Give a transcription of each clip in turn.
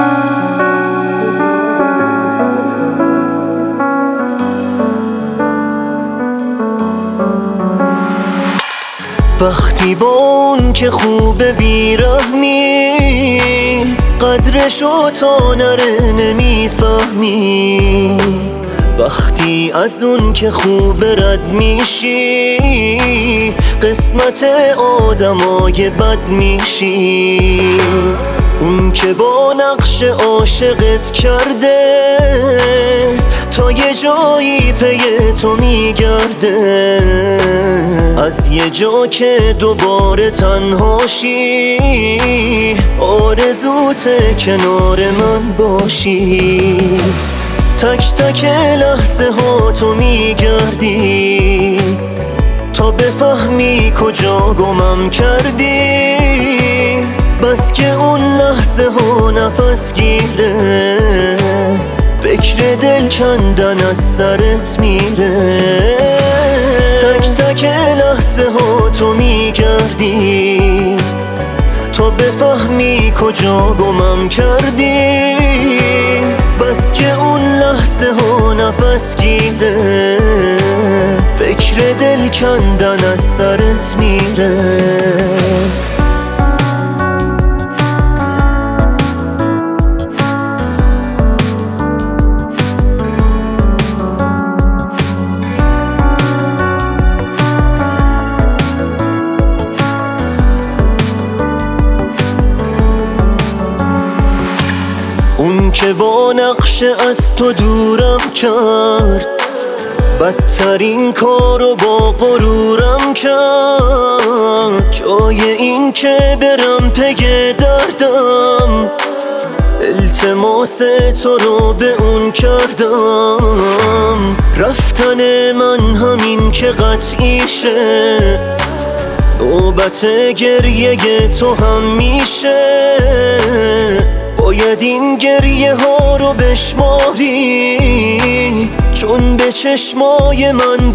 وقتی با اون که خوب بیرحمی قدرشو تا نره نمیفهمی، وقتی از اون که خوب رد میشی قسمت آدمای بد میشی. اون که با نقش عاشقت کرده تا یه جایی پی تو میگرده، از یه جا که دوباره تنهاشی آرزوته کنار من باشی. تک تک لحظه ها تو میگردی تا بفهمی کجا گمم کردی، بس که اون لحظه ها نفس گیره فکر دل کندن از سرت میره. تک تک لحظه ها تو میگردی تا بفهمی کجا گمم کردی، بس که اون لحظه ها نفس گیره فکر دل کندن از سرت میره. اون که با نقش از تو دورم کرد بدترین کارو با غرورم کرد، جای این که برم پی دردم التماس تو رو به اون کردم. رفتن من همین که قطعیشه، نوبت گریه تو هم میشه، باید این گریه ها رو بشماری چون به چشمای من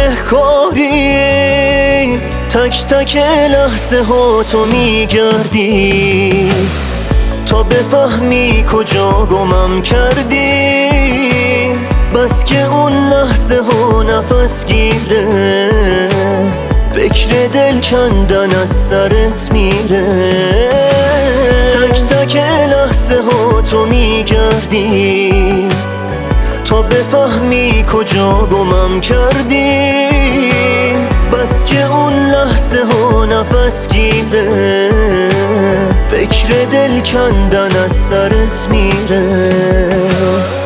بدهکاری. تک تک لحظه ها تو میگردی تا بفهمی کجا گمم کردی، بس که اون لحظه ها نفس گیره فکر دل کندن از سرت میره. تک تک لحظه ها تو میگردی تا بفهمی کجا گمم کردی، بس که اون لحظه ها نفس گیره فکر دل کندن از سرت میره.